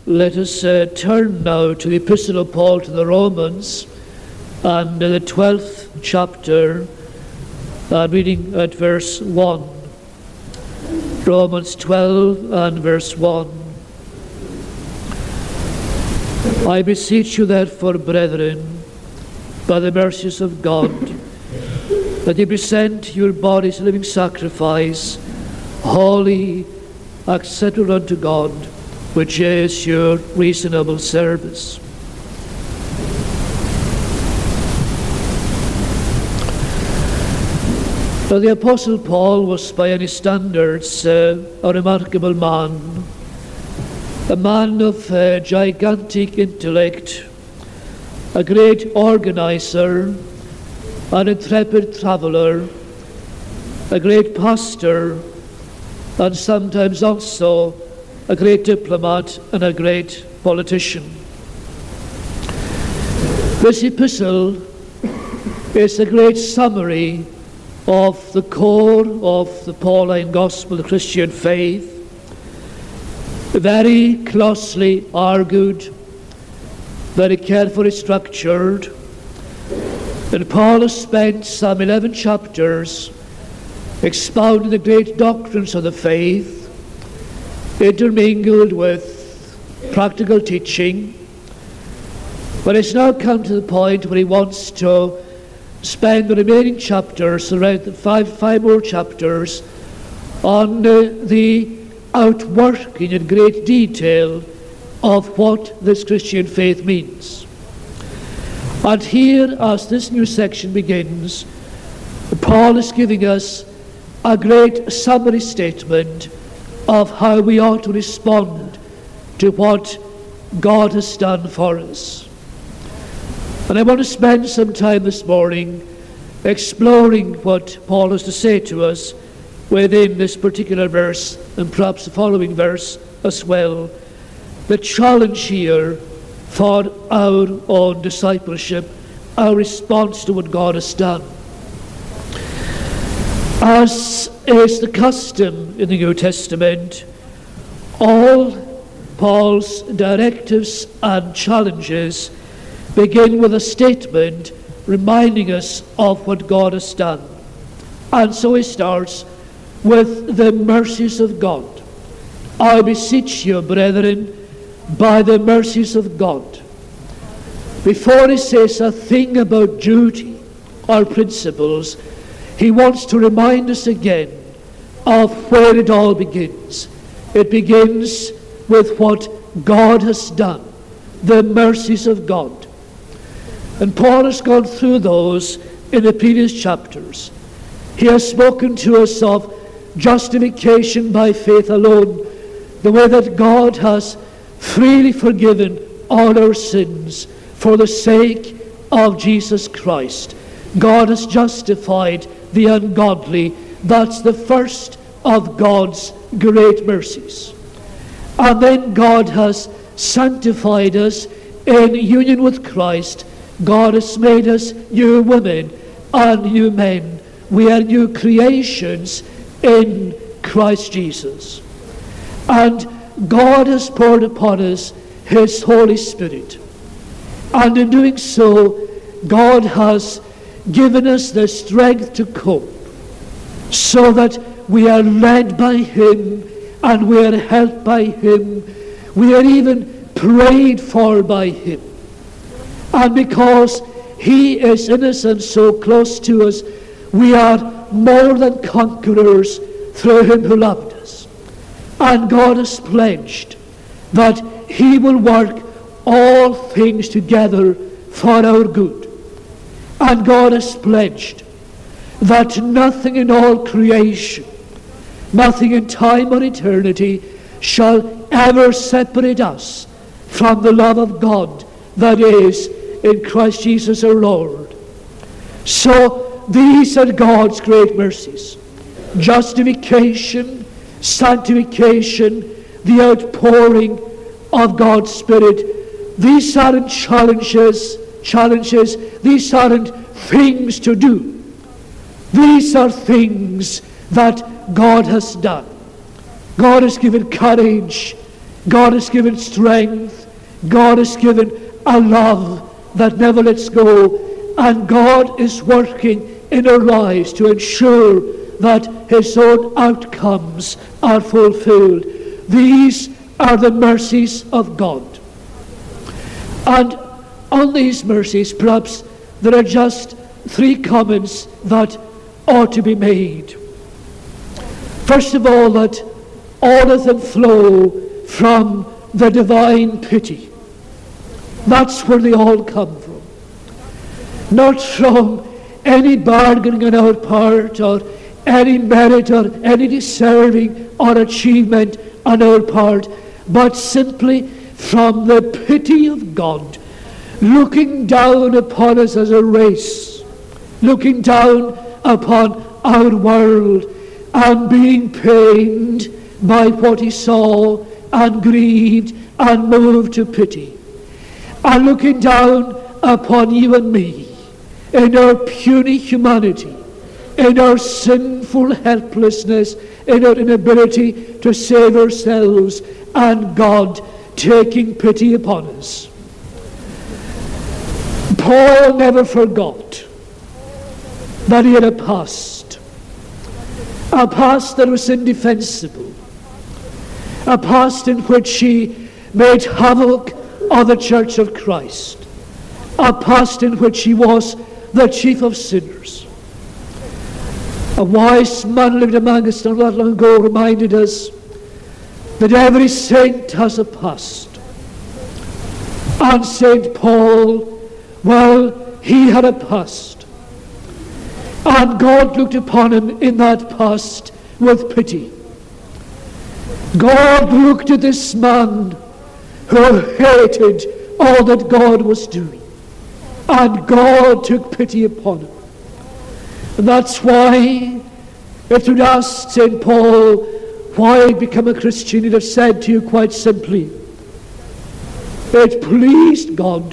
Let us turn now to the Epistle of Paul to the Romans, and the 12th chapter, reading at verse 1. Romans 12 and verse 1. I beseech you therefore, brethren, by the mercies of God, that ye present your bodies a living sacrifice, holy, acceptable unto God, which is your reasonable service. Now, the Apostle Paul was by any standards a remarkable man, a man of gigantic intellect, a great organizer, an intrepid traveler, a great pastor, and sometimes also a great diplomat and a great politician. This epistle is a great summary of the core of the Pauline gospel, the Christian faith, very closely argued, very carefully structured. And Paul has spent some 11 chapters expounding the great doctrines of the faith, intermingled with practical teaching. But it's now come to the point where he wants to spend the remaining chapters, around five more chapters, on the outworking in great detail of what this Christian faith means. And here, as this new section begins, Paul is giving us a great summary statement of how we ought to respond to what God has done for us. And I want to spend some time this morning exploring what Paul has to say to us within this particular verse, and perhaps the following verse as well. The challenge here for our own discipleship, our response to what God has done. As is the custom in the New Testament, all Paul's directives and challenges begin with a statement reminding us of what God has done. And so he starts with the mercies of God. I beseech you, brethren, by the mercies of God. Before he says a thing about duty or principles, he wants to remind us again of where it all begins. It begins with what God has done, the mercies of God. And Paul has gone through those in the previous chapters. He has spoken to us of justification by faith alone, the way that God has freely forgiven all our sins for the sake of Jesus Christ. God has justified the ungodly. That's the first of God's great mercies. And then God has sanctified us in union with Christ. God has made us new women and new men. We are new creations in Christ Jesus. And God has poured upon us His Holy Spirit. And in doing so, God has given us the strength to cope, so that we are led by Him and we are helped by Him. We are even prayed for by Him. And because He is in us and so close to us, we are more than conquerors through Him who loved us. And God has pledged that He will work all things together for our good. And God has pledged that nothing in all creation, nothing in time or eternity, shall ever separate us from the love of God that is in Christ Jesus our Lord. So these are God's great mercies: justification, sanctification, the outpouring of God's Spirit. These aren't challenges. These aren't things to do. These are things that God has done. God has given courage God has given strength. God has given a love that never lets go. And God is working in our lives to ensure that his own outcomes are fulfilled. These are the mercies of God. And on these mercies, perhaps there are just three comments that ought to be made. First of all, that all of them flow from the divine pity. That's where they all come from. Not from any bargaining on our part, or any merit, or any deserving or achievement on our part, but simply from the pity of God, looking down upon us as a race, looking down upon our world, and being pained by what he saw, and grieved and moved to pity, and looking down upon you and me in our puny humanity, in our sinful helplessness, in our inability to save ourselves, and God taking pity upon us. Paul never forgot that he had a past that was indefensible, a past in which he made havoc of the church of Christ, a past in which he was the chief of sinners. A wise man lived among us not that long ago reminded us that every saint has a past. And St. Paul, well, he had a past. And God looked upon him in that past with pity. God looked at this man who hated all that God was doing. And God took pity upon him. And that's why, if you'd asked St. Paul, why become a Christian, he'd have said to you quite simply, it pleased God.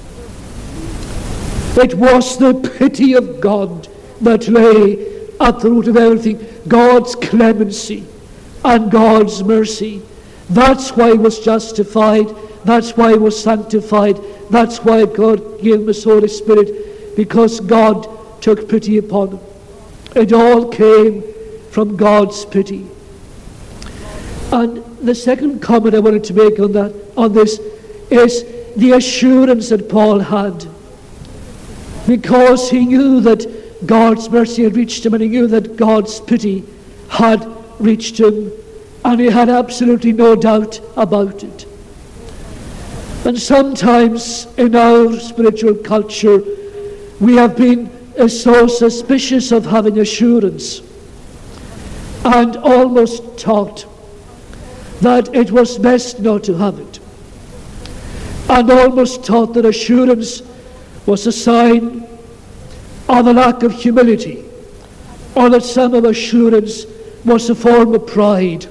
It was the pity of God that lay at the root of everything. God's clemency and God's mercy. That's why he was justified. That's why he was sanctified. That's why God gave him his Holy Spirit, because God took pity upon him. It all came from God's pity. And the second comment I wanted to make on this is the assurance that Paul had, because he knew that God's mercy had reached him, and he knew that God's pity had reached him, and he had absolutely no doubt about it. And sometimes in our spiritual culture, we have been so suspicious of having assurance, and almost taught that it was best not to have it, and almost taught that assurance was a sign of a lack of humility, or that some of assurance was a form of pride.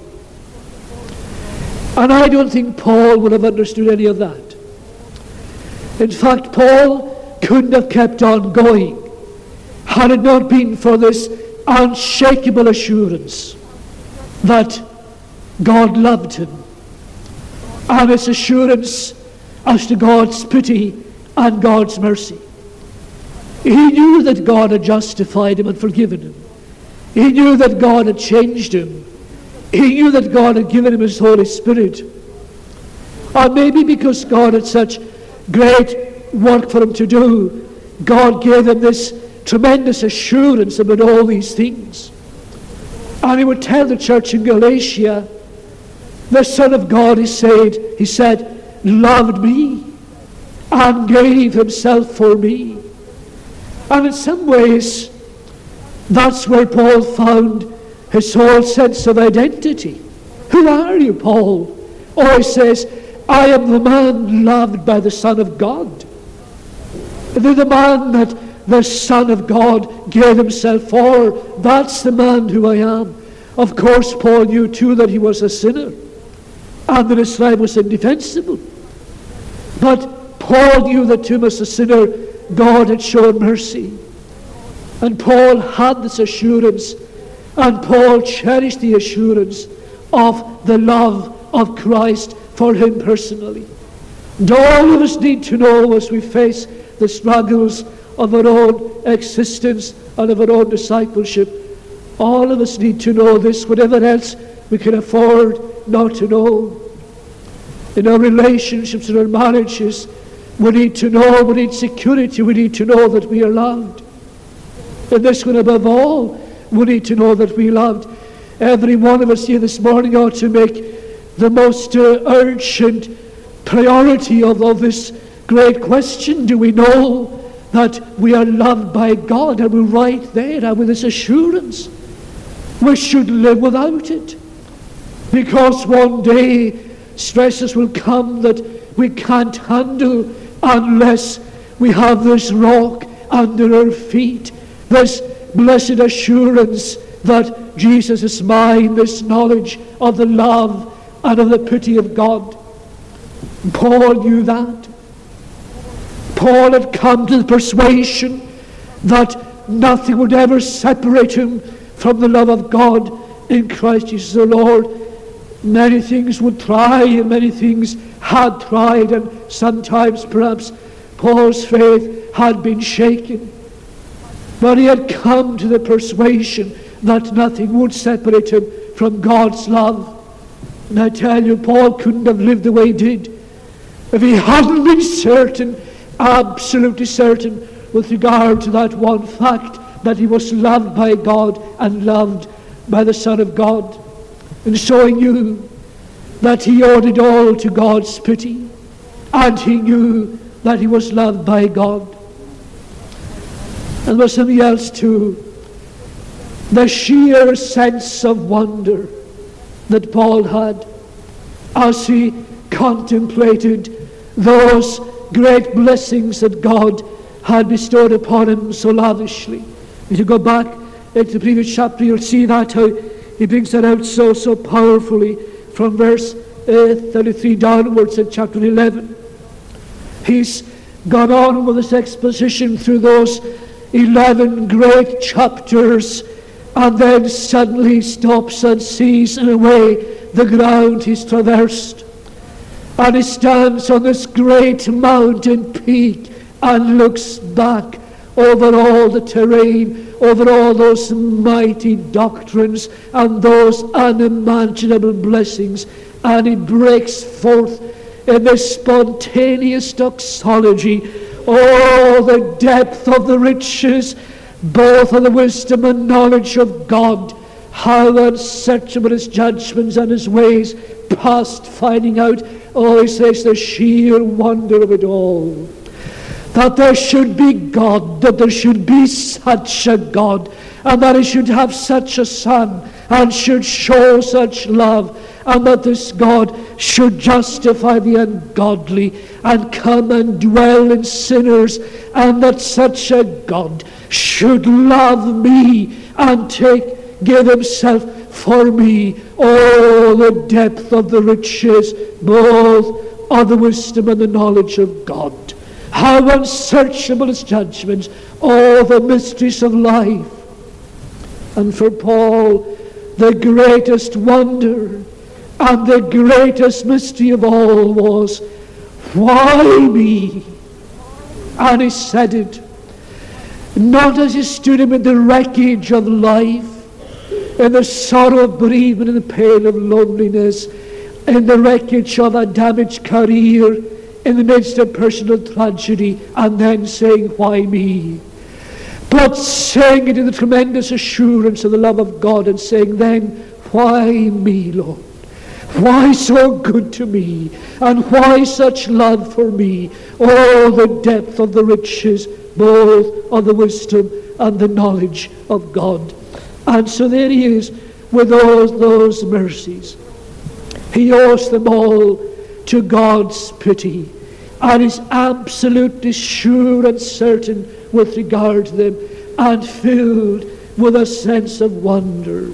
And I don't think Paul would have understood any of that. In fact, Paul couldn't have kept on going had it not been for this unshakable assurance that God loved him, and his assurance as to God's pity and God's mercy. He knew that God had justified him and forgiven him. He knew that God had changed him. He knew that God had given him his Holy Spirit. Or maybe because God had such great work for him to do, God gave him this tremendous assurance about all these things. And he would tell the church in Galatia, the Son of God, he said, loved me and gave himself for me. And in some ways, that's where Paul found his whole sense of identity. Who are you, Paul? Oh, he says, I am the man loved by the Son of God. The man that the Son of God gave himself for. That's the man who I am. Of course, Paul knew too that he was a sinner, and that his life was indefensible. But Paul knew that to him as a sinner, God had shown mercy. And Paul had this assurance, and Paul cherished the assurance of the love of Christ for him personally. And all of us need to know, as we face the struggles of our own existence and of our own discipleship, all of us need to know this, whatever else we can afford not to know. In our relationships, in our marriages, we need to know, we need security, we need to know that we are loved. And this one above all, we need to know that we are loved. Every one of us here this morning ought to make the most urgent priority of this great question. Do we know that we are loved by God? Are we right there? Are we this assurance? We should live without it. Because one day stresses will come that we can't handle unless we have this rock under our feet, this blessed assurance that Jesus is mine, this knowledge of the love and of the pity of God. Paul knew that. Paul had come to the persuasion that nothing would ever separate him from the love of God in Christ Jesus the Lord. Many things would try, and many things had tried, and sometimes perhaps Paul's faith had been shaken. But he had come to the persuasion that nothing would separate him from God's love. And I tell you, Paul couldn't have lived the way he did if he hadn't been certain, absolutely certain, with regard to that one fact, that he was loved by God and loved by the Son of God. And so he knew that he owed it all to God's pity, and he knew that he was loved by God. And there was something else too, the sheer sense of wonder that Paul had as he contemplated those great blessings that God had bestowed upon him so lavishly. If you go back into the previous chapter, you'll see that how he brings that out so powerfully from verse 33 downwards in chapter 11. He's gone on with this exposition through those 11 great chapters, and then suddenly stops and sees in a way the ground he's traversed. And he stands on this great mountain peak and looks back over all the terrain, over all those mighty doctrines and those unimaginable blessings, and he breaks forth in this spontaneous doxology. Oh, the depth of the riches, both of the wisdom and knowledge of God, how unsearchable his judgments and his ways, past finding out. Oh, he says, the sheer wonder of it all. That there should be God, that there should be such a God, and that he should have such a Son, and should show such love, and that this God should justify the ungodly, and come and dwell in sinners, and that such a God should love me, and give himself for me. Oh, the depth of the riches, both of the wisdom and the knowledge of God. How unsearchable his judgments, all the mysteries of life. And for Paul, the greatest wonder and the greatest mystery of all was, why me? And he said it, not as he stood amid the wreckage of life, in the sorrow of bereavement, in the pain of loneliness, in the wreckage of a damaged career, in the midst of personal tragedy, and then saying, why me? But saying it in the tremendous assurance of the love of God, and saying then, why me, Lord? Why so good to me? And why such love for me? Oh, the depth of the riches, both of the wisdom and the knowledge of God. And so there he is with all those mercies. He owes them all to God's pity, and is absolutely sure and certain with regard to them, and filled with a sense of wonder.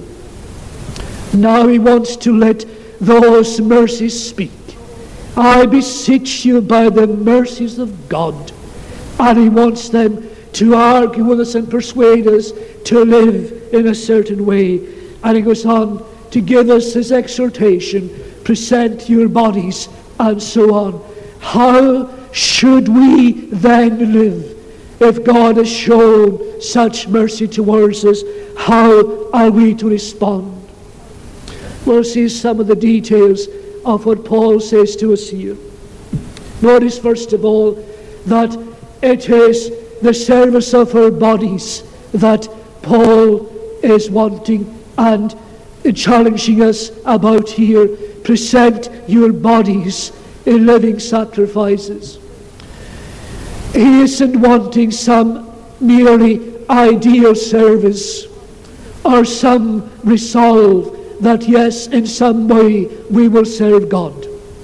Now he wants to let those mercies speak. I beseech you by the mercies of God. And he wants them to argue with us and persuade us to live in a certain way. And he goes on to give us his exhortation, present your bodies, and so on. How should we then live? If God has shown such mercy towards us, how are we to respond? We'll see some of the details of what Paul says to us here. Notice first of all that it is the service of our bodies that Paul is wanting and challenging us about here. Present your bodies in living sacrifices. He isn't wanting some merely ideal service or some resolve that yes, in some way we will serve God.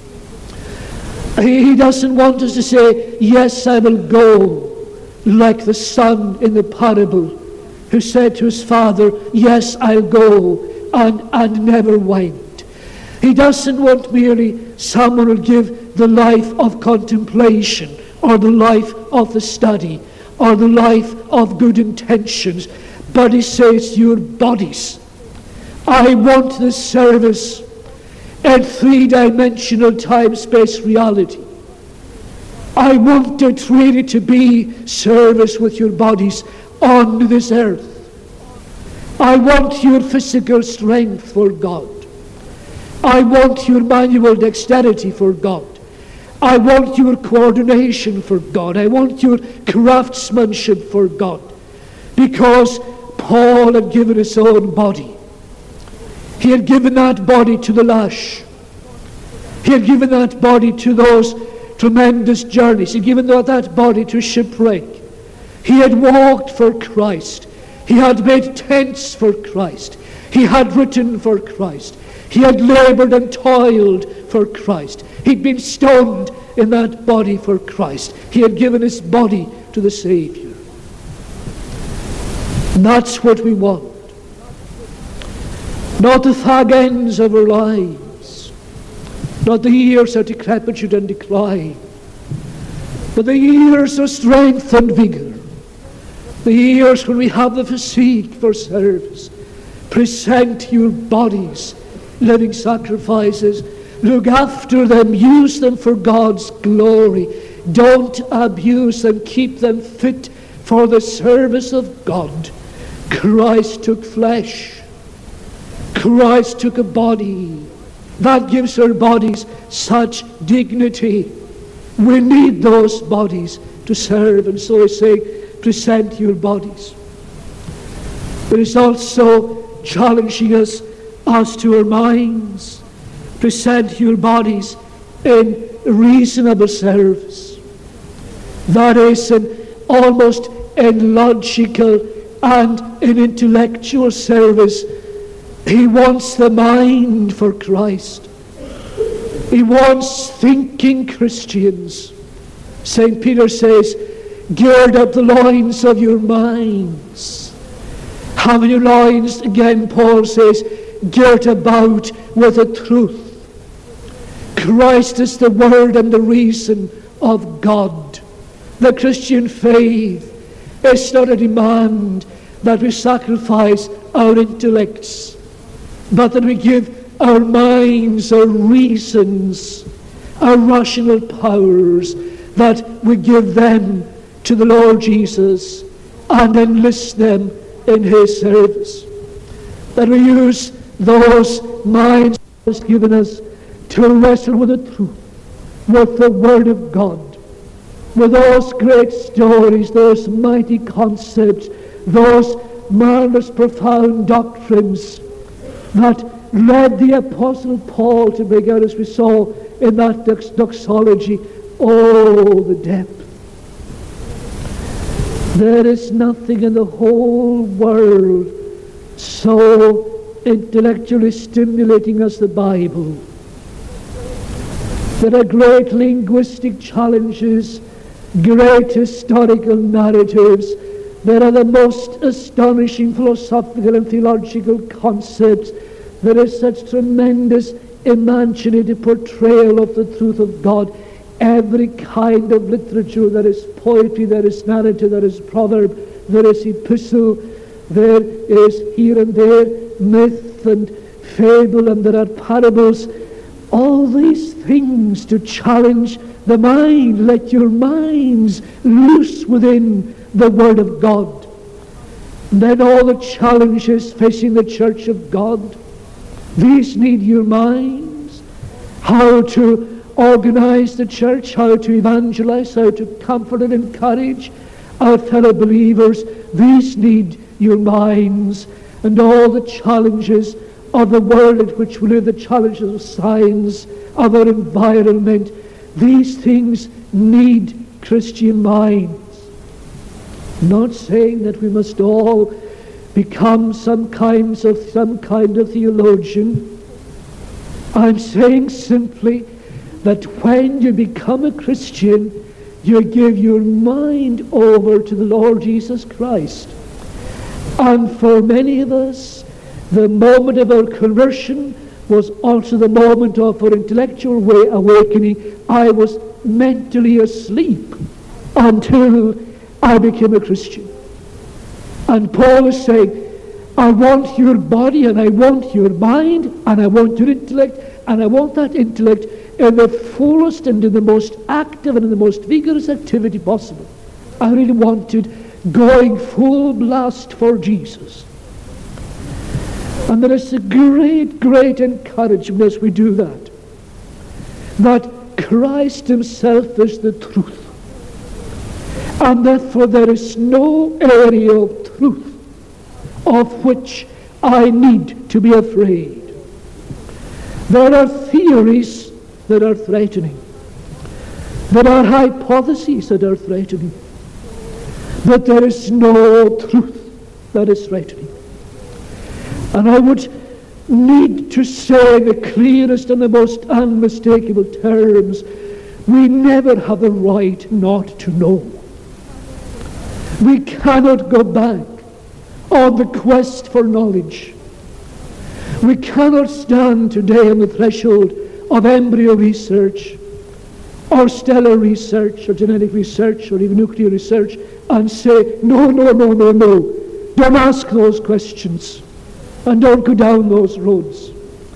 He doesn't want us to say, yes, I will go, like the son in the parable who said to his father, yes, I'll go, and never went. He doesn't want merely someone who will give the life of contemplation, or the life of the study, or the life of good intentions, but he says, your bodies. I want this service in three-dimensional time-space reality. I want it really to be service with your bodies on this earth. I want your physical strength for God. I want your manual dexterity for God. I want your coordination for God. I want your craftsmanship for God. Because Paul had given his own body. He had given that body to the lash. He had given that body to those tremendous journeys. He had given that body to shipwreck. He had walked for Christ. He had made tents for Christ. He had written for Christ. He had labored and toiled for Christ. He'd been stoned in that body for Christ. He had given his body to the Savior. And that's what we want. Not the fag ends of our lives, not the years of decrepitude and decline, but the years of strength and vigor, the years when we have the physique for service. Present your bodies, living sacrifices. Look after them, use them for God's glory. Don't abuse them, keep them fit for the service of God. Christ took flesh. Christ took a body. That gives our bodies such dignity. We need those bodies to serve, and so I say, present your bodies. But it's also challenging us as to our minds. Present your bodies in reasonable service. That is, almost in logical and in intellectual service. He wants the mind for Christ. He wants thinking Christians. St. Peter says, gird up the loins of your minds. Having your loins, again Paul says, girt about with the truth. Christ is the word and the reason of God. The Christian faith is not a demand that we sacrifice our intellects, but that we give our minds, our reasons, our rational powers, that we give them to the Lord Jesus and enlist them in his service. That we use those minds he has given us to wrestle with the truth, with the Word of God, with those great stories, those mighty concepts, those marvelous profound doctrines that led the Apostle Paul to bring out, as we saw in that doxology. Oh, the depth. There is nothing in the whole world so intellectually stimulating as the Bible. There are great linguistic challenges, great historical narratives. There are the most astonishing philosophical and theological concepts. There is such tremendous imaginative portrayal of the truth of God. Every kind of literature, there is poetry, there is narrative, there is proverb, there is epistle, there is here and there myth and fable, and there are parables. All these things to challenge the mind. Let your minds loose within the Word of God. And then all the challenges facing the Church of God, these need your minds. How to organize the church, how to evangelize, how to comfort and encourage our fellow believers. These need your minds. And all the challenges of the world in which we live, the challenges of science, of our environment, these things need Christian minds. Not saying that we must all become some kind of theologian. I'm saying simply that when you become a Christian, you give your mind over to the Lord Jesus Christ. And for many of us, the moment of our conversion was also the moment of our intellectual awakening. I was mentally asleep until I became a Christian. And Paul is saying, I want your body, and I want your mind, and I want your intellect, and I want that intellect in the fullest and in the most active and in the most vigorous activity possible. I really wanted going full blast for Jesus. And there is a great, great encouragement as we do that. That Christ himself is the truth. And therefore there is no area of truth of which I need to be afraid. There are theories that are threatening. There are hypotheses that are threatening. But there is no truth that is threatening. And I would need to say in the clearest and the most unmistakable terms, we never have the right not to know. We cannot go back on the quest for knowledge. We cannot stand today on the threshold of embryo research or stellar research or genetic research or even nuclear research and say, no, don't ask those questions and don't go down those roads,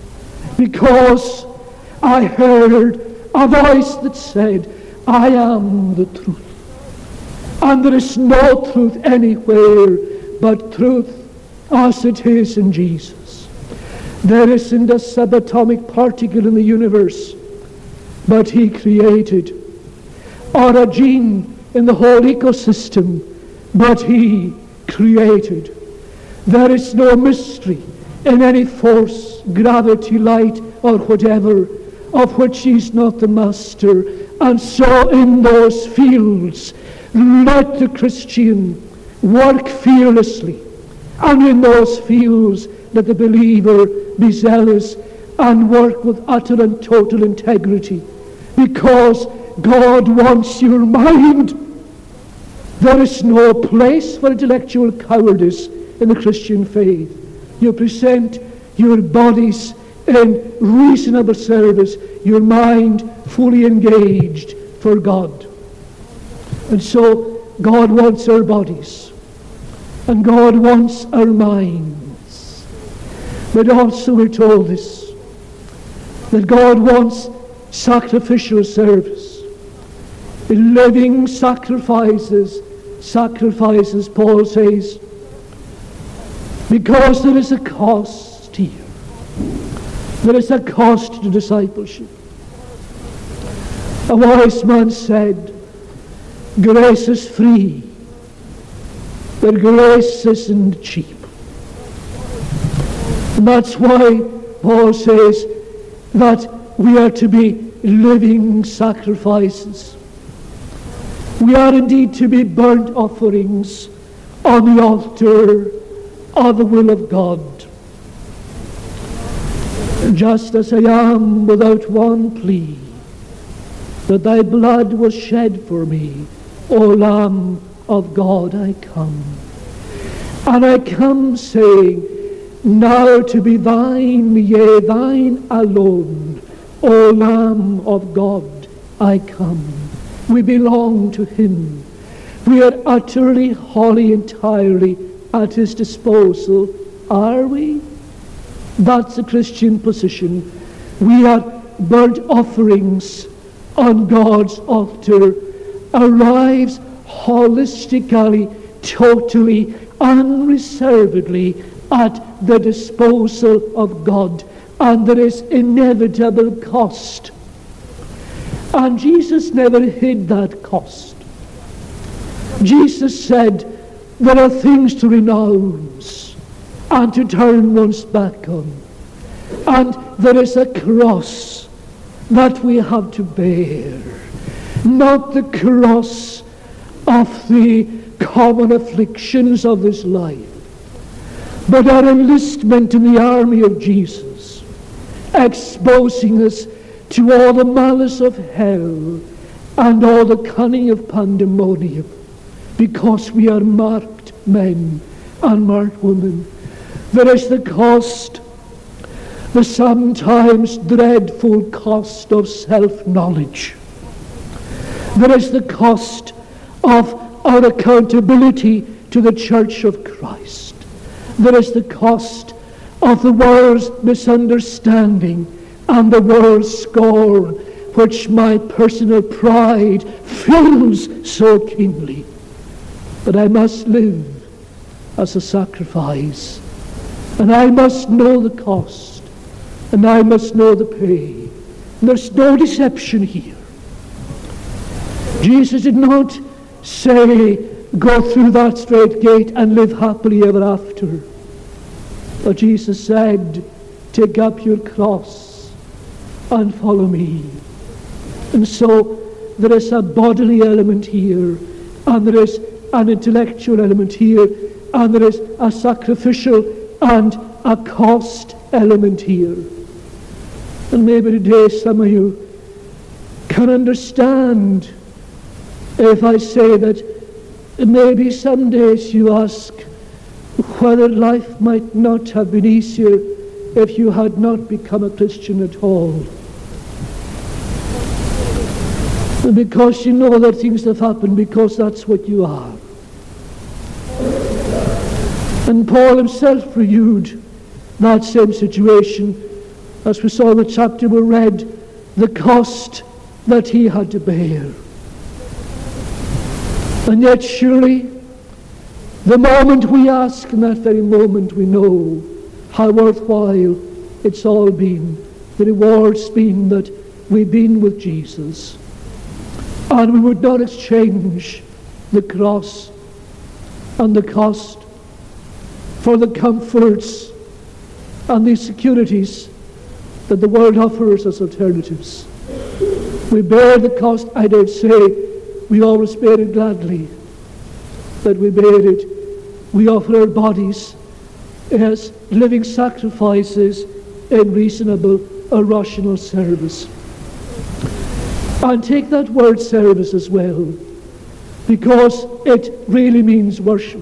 because I heard a voice that said, I am the truth. And there is no truth anywhere but truth as it is in Jesus. There isn't a subatomic particle in the universe, but he created, or a gene in the whole ecosystem, but he created. There is no mystery in any force, gravity, light, or whatever, of which he's not the master. And so in those fields, let the Christian work fearlessly. And in those fields, let the believer be zealous and work with utter and total integrity. Because God wants your mind. There is no place for intellectual cowardice in the Christian faith. You present your bodies in reasonable service, your mind fully engaged for God. And so God wants our bodies, and God wants our minds. But also we're told this, that God wants sacrificial service, living sacrifices, Paul says, because there is a cost here. There is a cost to discipleship. A wise man said, grace is free, but grace isn't cheap. And that's why Paul says that we are to be living sacrifices. We are indeed to be burnt offerings on the altar of the will of God. Just as I am without one plea, that thy blood was shed for me, O Lamb of God, I come. And I come saying, now to be thine, yea, thine alone, O Lamb of God, I come. We belong to him. We are utterly, wholly, entirely at his disposal. Are we? That's the Christian position. We are burnt offerings on God's altar arrives holistically, totally, unreservedly at the disposal of God, and there is inevitable cost. And Jesus never hid that cost. Jesus said there are things to renounce and to turn one's back on, and there is a cross that we have to bear, not the cross of the common afflictions of this life, but our enlistment in the army of Jesus, exposing us to all the malice of hell and all the cunning of pandemonium, because we are marked men and marked women. There is the cost, the sometimes dreadful cost of self-knowledge. There is the cost of our accountability to the Church of Christ. There is the cost of the world's misunderstanding and the world's scorn, which my personal pride fills so keenly. But I must live as a sacrifice, and I must know the cost, and I must know the pay. There's no deception here. Jesus did not say, go through that straight gate and live happily ever after. But Jesus said, take up your cross and follow me. And so there is a bodily element here, and there is an intellectual element here, and there is a sacrificial and a cost element here. And maybe today some of you can understand if I say that maybe some days you ask whether life might not have been easier if you had not become a Christian at all. Because you know that things have happened, because that's what you are. And Paul himself reviewed that same situation, as we saw in the chapter we read, the cost that he had to bear. And yet surely, the moment we ask, in that very moment we know how worthwhile it's all been. The reward's been that we've been with Jesus. And we would not exchange the cross and the cost for the comforts and the securities that the world offers as alternatives. We bear the cost, I don't say we always bear it gladly, but we bear it. We offer our bodies as living sacrifices in reasonable or rational service. And take that word service as well, because it really means worship.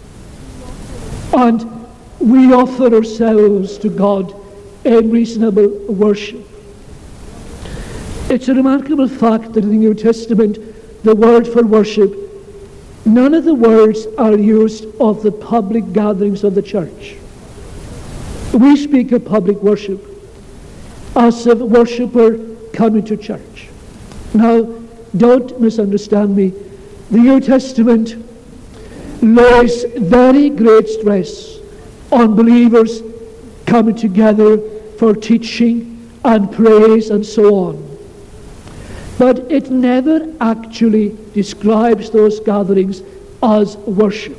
And we offer ourselves to God in reasonable worship. It's a remarkable fact that in the New Testament, the word for worship, none of the words are used of the public gatherings of the church. We speak of public worship as a worshipper coming to church. Now, don't misunderstand me. The New Testament lays very great stress on believers coming together for teaching and praise and so on. But it never actually describes those gatherings as worship.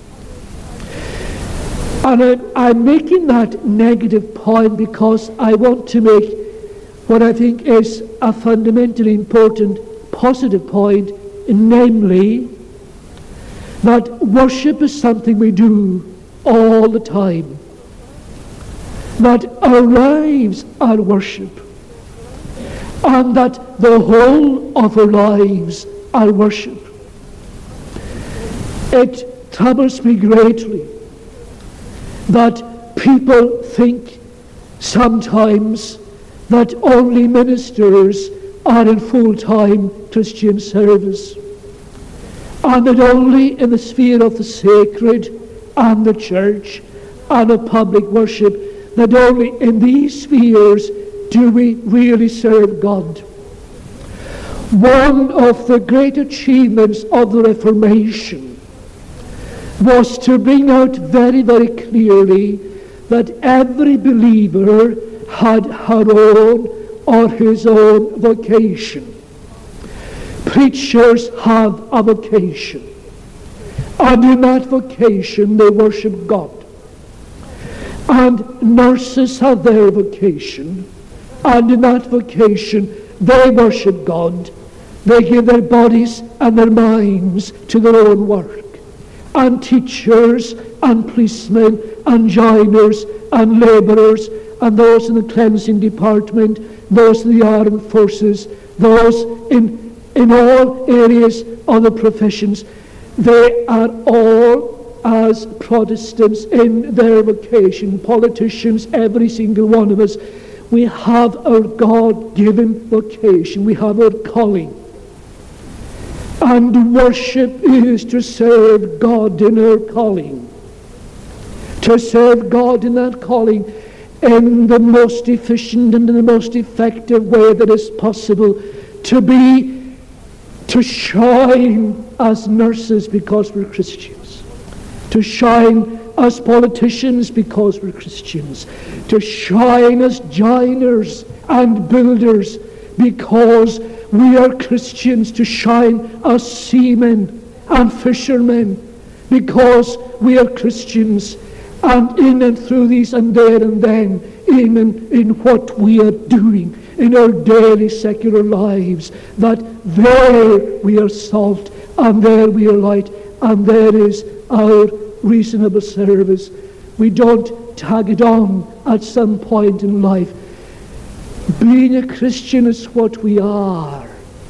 And I'm making that negative point because I want to make what I think is a fundamentally important positive point, namely that worship is something we do all the time. That our lives are worship. And that the whole of our lives are worship. It troubles me greatly that people think sometimes that only ministers are in full-time Christian service, and that only in the sphere of the sacred and the church and of public worship, that only in these spheres do we really serve God? One of the great achievements of the Reformation was to bring out very, very clearly that every believer had her own or his own vocation. Preachers have a vocation, and in that vocation they worship God. And nurses have their vocation, and in that vocation they worship God. They give their bodies and their minds to their own work. And teachers and policemen and joiners and labourers and those in the cleansing department, those in the armed forces, those in all areas of the professions, they are all as Protestants in their vocation. Politicians, every single one of us, we have our God-given vocation. We have our calling. And worship is to serve God in our calling. To serve God in that calling in the most efficient and in the most effective way that is possible. To shine as nurses because we're Christians. To shine as politicians because we're Christians. To shine as joiners and builders because we are Christians. To shine as seamen and fishermen because we are Christians. And in and through these and there and then, in what we are doing in our daily secular lives, that there we are salt, and there we are light, and there is our reasonable service. We don't tag it on at some point in life. Being a Christian is what we are.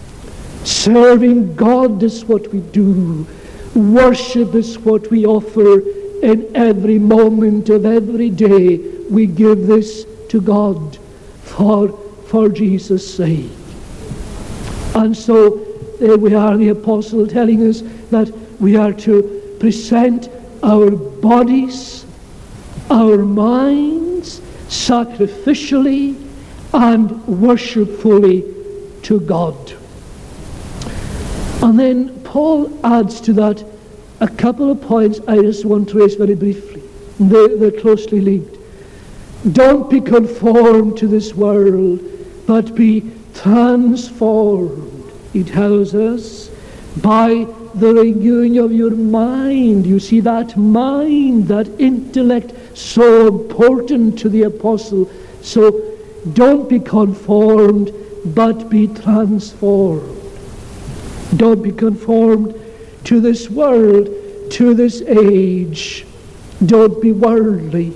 Serving God is what we do. Worship is what we offer in every moment of every day. We give this to God for Jesus' sake. And so there we are, the apostle telling us that we are to present our bodies, our minds, sacrificially and worshipfully to God. And then Paul adds to that a couple of points I just want to raise very briefly. They're closely linked. Don't be conformed to this world, but be transformed, he tells us, by the renewing of your mind. You see, that mind, that intellect, so important to the apostle. So don't be conformed, but be transformed. Don't be conformed to this world, to this age. Don't be worldly.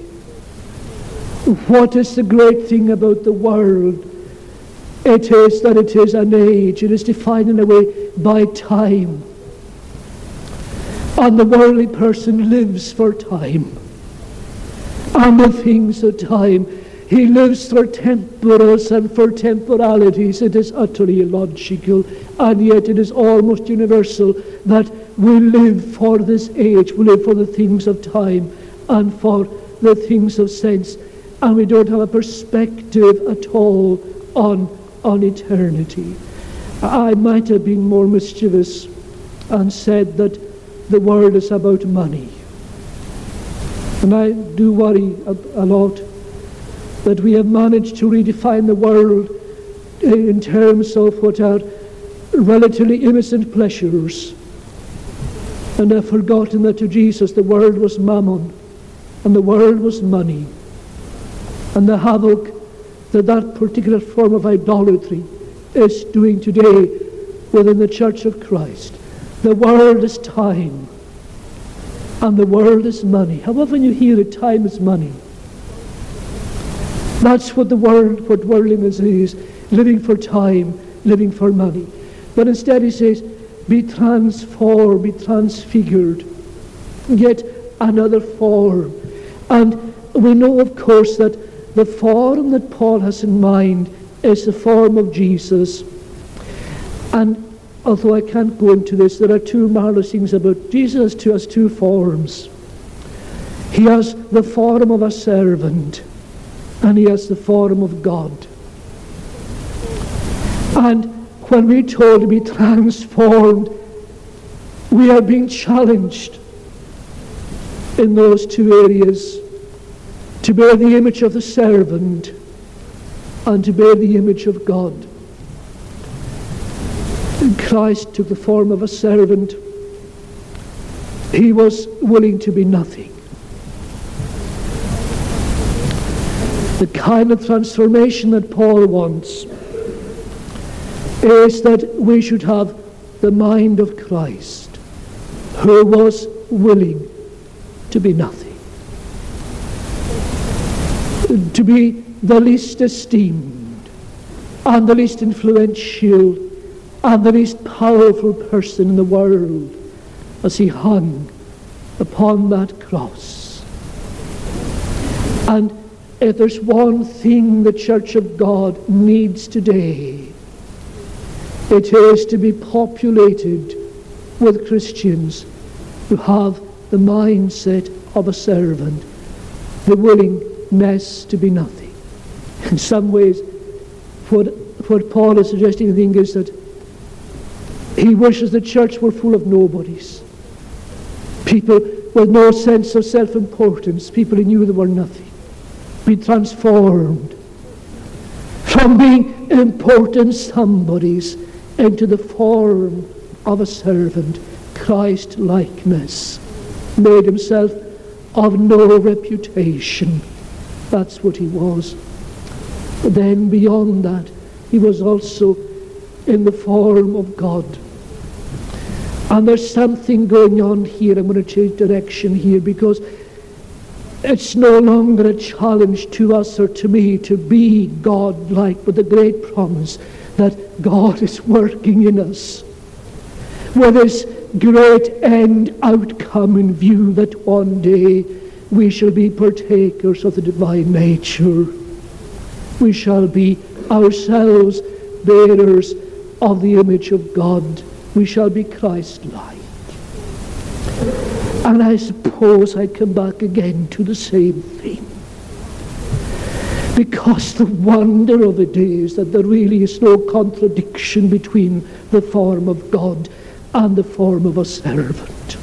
What is the great thing about the world? It is that it is an age. It is defined in a way by time. And the worldly person lives for time and the things of time. He lives for temporals and for temporalities. It is utterly illogical, and yet it is almost universal that we live for this age. We live for the things of time and for the things of sense, and we don't have a perspective at all on eternity. I might have been more mischievous and said that the world is about money. And I do worry a lot that we have managed to redefine the world in terms of what are relatively innocent pleasures, and have forgotten that to Jesus the world was mammon and the world was money, and the havoc that particular form of idolatry is doing today within the Church of Christ. The world is time and the world is money. How often you hear it, time is money. That's what what worldliness is, living for time, living for money. But instead he says, be transformed, be transfigured, get another form. And we know, of course, that the form that Paul has in mind is the form of Jesus. And although I can't go into this, there are two marvelous things about Jesus. Has two forms. He has the form of a servant, and he has the form of God. And when we're told to be transformed, we are being challenged in those two areas, to bear the image of the servant and to bear the image of God. And Christ took the form of a servant. He was willing to be nothing. The kind of transformation that Paul wants is that we should have the mind of Christ, who was willing to be nothing, to be the least esteemed and the least influential and the least powerful person in the world as he hung upon that cross. And if there's one thing the Church of God needs today, it is to be populated with Christians who have the mindset of a servant, the willingness to be nothing. In some ways, what Paul is suggesting, I think, is that he wishes the church were full of nobodies, people with no sense of self-importance, people who knew they were nothing, be transformed from being important somebodies into the form of a servant, Christ-likeness, made himself of no reputation. That's what he was. But then beyond that, he was also in the form of God. And there's something going on here. I'm going to change direction here, because it's no longer a challenge to us or to me to be God-like, but the great promise that God is working in us with this great end outcome in view, that one day we shall be partakers of the divine nature. We shall be ourselves bearers of the image of God. We shall be Christ-like. And I suppose I come back again to the same thing, because the wonder of it is that there really is no contradiction between the form of God and the form of a servant.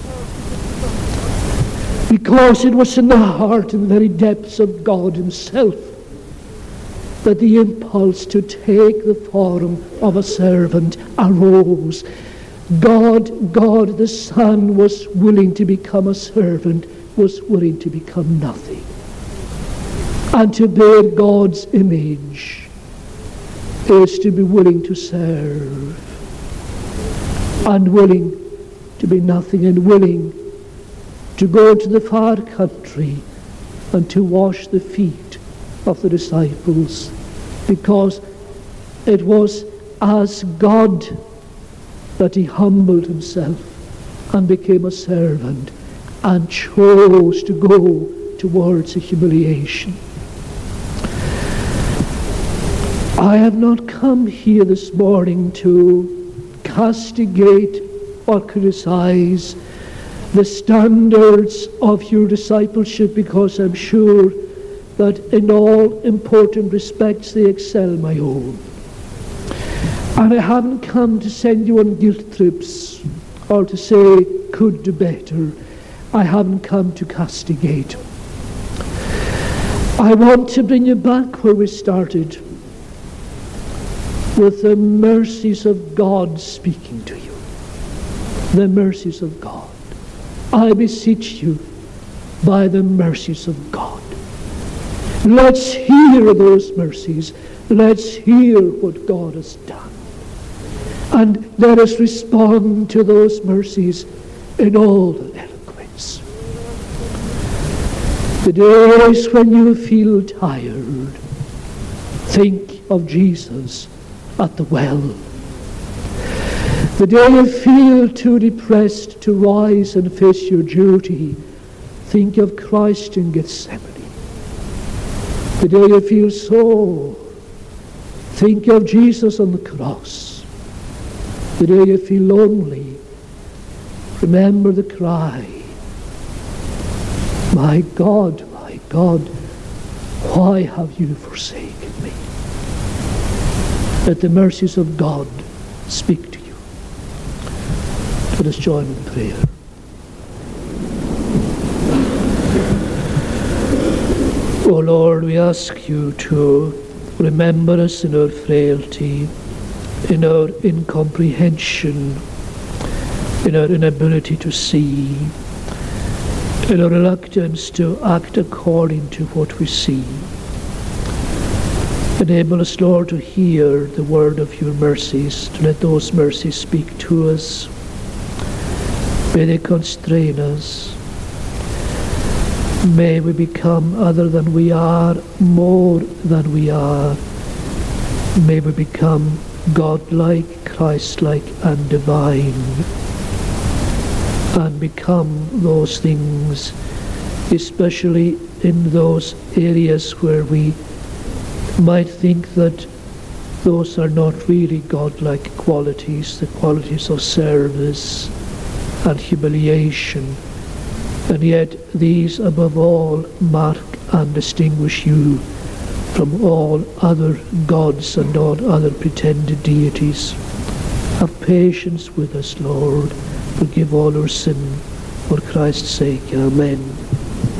Because it was in the heart and the very depths of God himself that the impulse to take the form of a servant arose. God the Son was willing to become a servant, was willing to become nothing. And to bear God's image is to be willing to serve, and willing to be nothing, and willing to go to the far country and to wash the feet of the disciples, because it was as God that he humbled himself and became a servant and chose to go towards a humiliation. I have not come here this morning to castigate or criticize the standards of your discipleship, because I'm sure that in all important respects they excel my own. And I haven't come to send you on guilt trips or to say could do better. I haven't come to castigate. I want to bring you back where we started, with the mercies of God speaking to you. The mercies of God. I beseech you, by the mercies of God. Let's hear those mercies. Let's hear what God has done. And let us respond to those mercies in all eloquence. The days when you feel tired, think of Jesus at the well. The day you feel too depressed to rise and face your duty, think of Christ in Gethsemane. The day you feel sore, think of Jesus on the cross. The day you feel lonely, remember the cry, my God, why have you forsaken me? Let the mercies of God speak to you. Let us join in prayer. O Lord, we ask you to remember us in our frailty, in our incomprehension, in our inability to see, in our reluctance to act according to what we see. Enable us, Lord, to hear the word of your mercies, to let those mercies speak to us. May they constrain us. May we become other than we are, more than we are. May we become God-like, Christ-like, and divine, and become those things, especially in those areas where we might think that those are not really God-like qualities, the qualities of service and humiliation. And yet these above all mark and distinguish you from all other gods and all other pretended deities. Have patience with us, Lord. Forgive all our sin for Christ's sake. Amen.